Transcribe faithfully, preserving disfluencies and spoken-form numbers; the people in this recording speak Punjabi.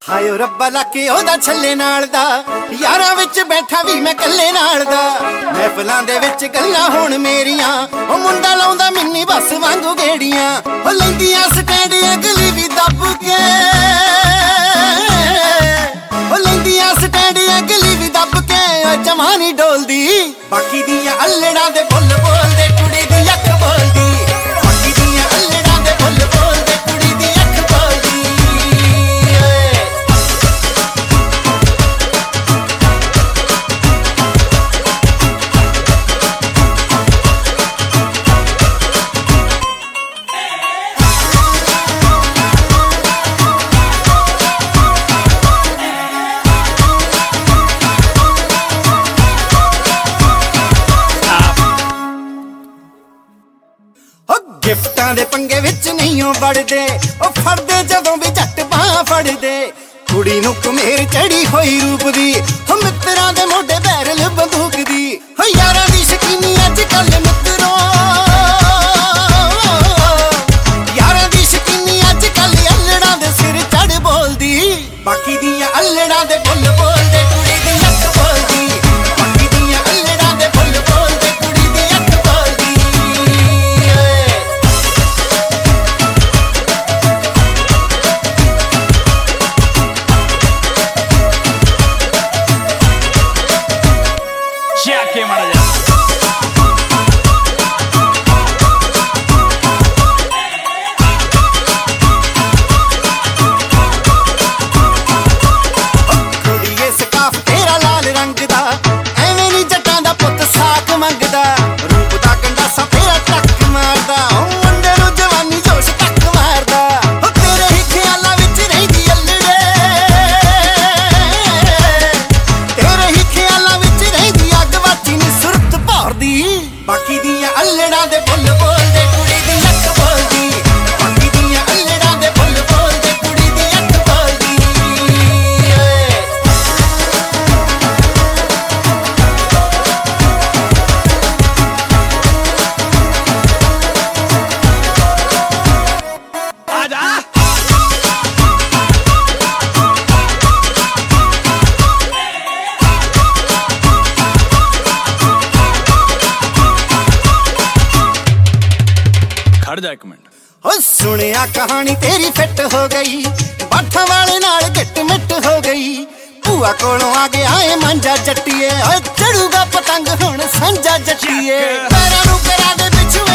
ਹਾਏ ਓ ਰੱਬਾ ਲੱਕੇ ਉਹਦਾ ਛੱਲੇ ਨਾਲ ਦਾ ਯਾਰਾਂ ਵਿੱਚ ਬੈਠਾ ਵੀ ਮੈਂ ਕੱਲੇ ਨਾਲ ਦਾ ਮਹਿਫਲਾਂ ਦੇ ਵਿੱਚ ਗੱਲਾਂ ਹੋਣ ਮੇਰੀਆਂ ਉਹ ਮੁੰਡਾ ਲਾਉਂਦਾ ਮਿੰਨੀ ਬੱਸ ਵਾਂਗੂ ਗੇੜੀਆਂ ਉਹ ਲੈਂਦੀਆਂ ਸਟੈਂਡ ਅਗਲੀ ਵੀ ਦੱਬ ਕੇ ਉਹ ਲੈਂਦੀਆਂ ਸਟੈਂਡ ਅਗਲੀ ਵੀ ਦੱਬ ਕੇ ਉਹ ਜਮਾਨੀ ਡੋਲਦੀ ਬਾਕੀ ਦੀਆਂ ਅਲੜਾਂ ਦੇ ਬੁੱਲ ਬੋਲਦੇ ਕੁੜੀ ਦੀ ਅੱਖ ਬੋਲਦੀ ਬਾਕੀ ਦੀਆਂ ਅਲੜਾਂ ਦੇ ਬੁੱਲ ਬੋਲਦੇ ਕੁੜੀ ਦੀ ਅੱਖ ਬੋਲਦੀ ਗਿਫਟਾਂ ਦੇ ਪੰਗੇ ਵਿੱਚ ਨਹੀਂ ਉਹ ਵੜਦੇ ਉਹ ਫੜਦੇ ਜਦੋਂ ਵੀ ਜੱਟ ਬਾਹ ਫੜਦੇ ਕੁੜੀ ਨੂੰ ਕੁਮੇਰ ਚੜੀ ਹੋਈ ਰੂਪ ਦੀ ਉਹ ਮਿੱਤਰਾਂ ਦੇ ਮੋਢੇ ਬੈਰਲ ਬੰਦੂਕ ਦੀ ਹੋ ਯਾਰਾਂ ਦੀ ਸ਼ਕੀਨੀ ਅੱਜ ਕੱਲ ਮਿੱਤਰੋ ਯਾਰਾਂ ਦੀ ਸ਼ਕੀਨੀ ਅੱਜ ਕੱਲ ਅਲੜਾਂ ਦੇ ਸਿਰ ਚੜ ਬੋਲਦੀ ਬਾਕੀ ਦੀਆਂ ਅਲੜਾਂ ਦੇ ਬੁੱਲ ਬੋਲਦੇ ਕੁੜੀ ਦੀ ਅੱਖ ਬੋਲਦੀ ਬਾਕੀ ਦੀਆਂ ਅਲੜਾਂ ਦੇ ਬੁੱਲ ਬੋਲਦੇ ਕੁੜੀ ਦੀ ਅੱਖ ਬੋਲਦੀ ಯಾಕೆ ಮಾಡಲ್ಲ ਕੁੜੀਏ ਸਕਾਫ ਤੇਰਾ ਲਾਲ ਰੰਗ ਦਾ ਐਵੇਂ ਨੀ ਜੱਟਾਂ ਦਾ ਪੁੱਤ ਸਾਕ ਮੰਗਦਾ ਰੂਪ ਦਾ ਗੰਡਾਸਾ ਤੇਰਾ ਟੱਕ ਮਾਰਦਾ ਉਹ ਮੁੰਡੇ ਨੂੰ ਜਵਾਨੀ ਜੋਸ਼ ਟੱਕ ਮਾਰਦਾ ਉਹ ਤੇਰੇ ਹੀ ਖਿਆਲਾਂ ਵਿੱਚ ਰਹਿੰਦੀ ਅਲੜੇ ਤੇਰੇ ਹੀ ਖਿਆਲਾਂ ਵਿੱਚ ਰਹਿੰਦੀ ਅੱਗ ਵਾਚੀ ਨੀ ਸੁਰਤ ਭੌਰਦੀ ਬਾਕੀ ਦੀਆਂ ਅਲੜਾਂ ਦੇ ਬੁੱਲ ਬੋਲਦੇ ਕੁੜੀ ਦੀ ਅੱਖ ਬੋਲਦੀ ਬਾਕੀ ਦੀਆਂ ਅਲੜਾਂ ਦੇ ਬੁੱਲ ਬੋਲਦੇ ਕੁੜੀ ਦੀ ਅੱਖ ਬੋਲਦੀ ਆ ਜਾ ਖੜ ਜਾ ਇੱਕ ਮਿੰਟ ਓ ਸੁਣਿਆ ਕਹਾਣੀ ਤੇਰੀ ਫਿੱਟ ਹੋ ਗਈ ਬਾਠਾਂ ਵਾਲੇ ਨਾਲ ਗਿੱਟ ਮਿੱਟ ਹੋ ਗਈ ਭੂਆ ਕੋਲੋਂ ਆ ਗਿਆ ਏ ਮਾਂਜਾ ਜੱਟੀਏ ਓਏ ਚੜੂਗਾ ਪਤੰਗ ਹੁਣ ਸਾਂਝਾ ਜੱਟੀਏ ਪੈਰਾਂ ਨੂੰ ਕਰਾ ਦੇ ਪਿੱਛੋਂ